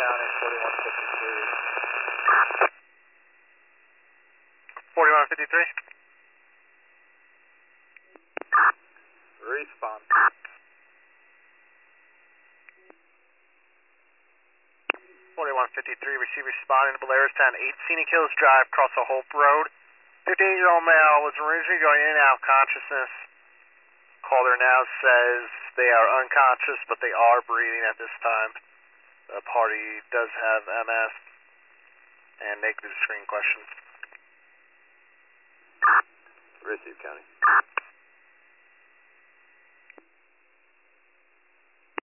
County, 4153. 4153. Respawn. 4153, receive responding to Blairstown, 8 Scenic Hills Drive, across the Hope Road. 58-year-old male was originally going in and out of consciousness. Caller now says they are unconscious, but they are breathing at this time. The party does have MS and negative screen questions. Receive, County.